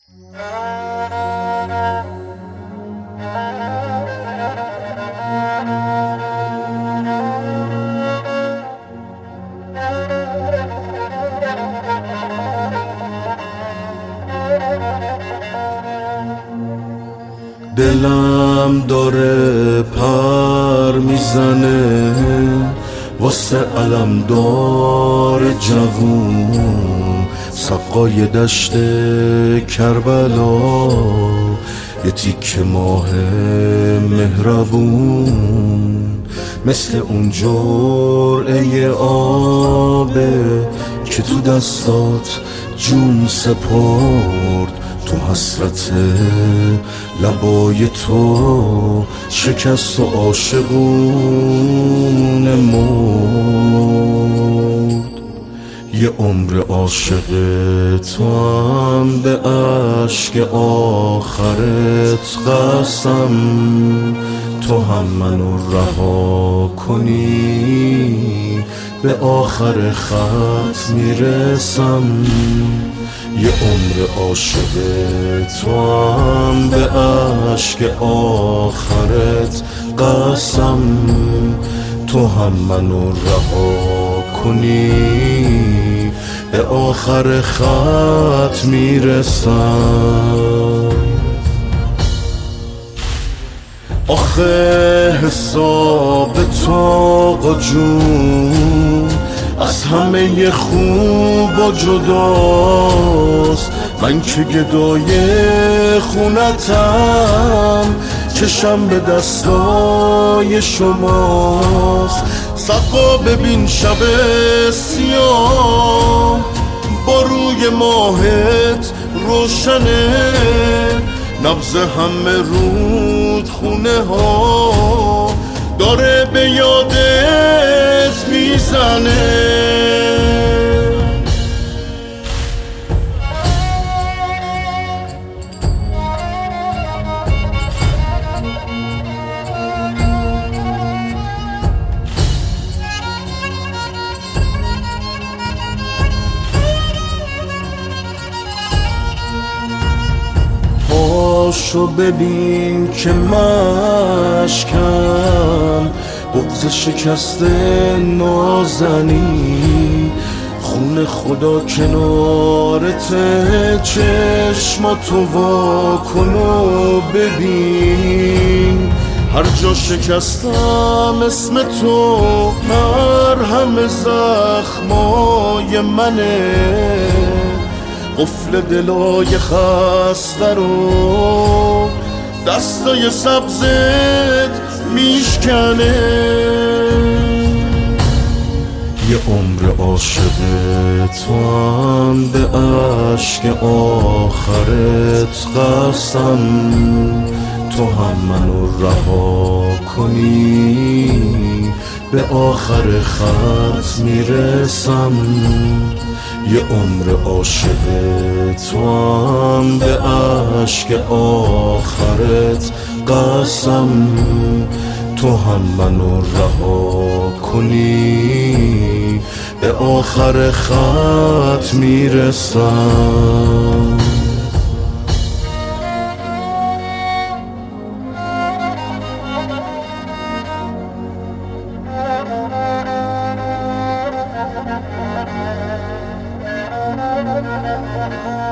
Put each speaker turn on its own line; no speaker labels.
دلم داره پر میزنه واسه علمدار جوون، سقای دشت کربلا، یه تیک ماه مهربون، مثل اون جرعه آبه که تو دستات جون سپرد، تو حسرت لبای تو شکست و عاشقون مرد. یه عمر عاشق تو هم به عشق آخرت قسم، تو هم منو رها کنی به آخر خط میرسم. یه عمر عاشق تو هم به عشق آخرت قسم، تو هم منو رها کنی به آخر خط میرسم. آخه حساب تو آقا جون از همه خوب و جداست، من که گدای خونتم، چشم به دستای شماست. سقا ببین شب سیاه با روی ماهت روشنه، نبض همه رودخونه ها داره به یادت میزنه. پاشو ببین که مشکم بغض شکست نازنی، خون خدا کنارت، چشماتو وا کن و ببین. هر جا شکستم اسم تو مرهم زخمای منه، قفل دلای خسته رو دستای سبزت میشکنه. یه عمر عاشق تو هم به عشق آخرت قسم، تو هم منو رها کنی به آخر خط میرسم. یه عمر عاشق تو هم به عشق آخرت قسم، تو هم منو رها کنی به آخر خط میرسم.
Thank you.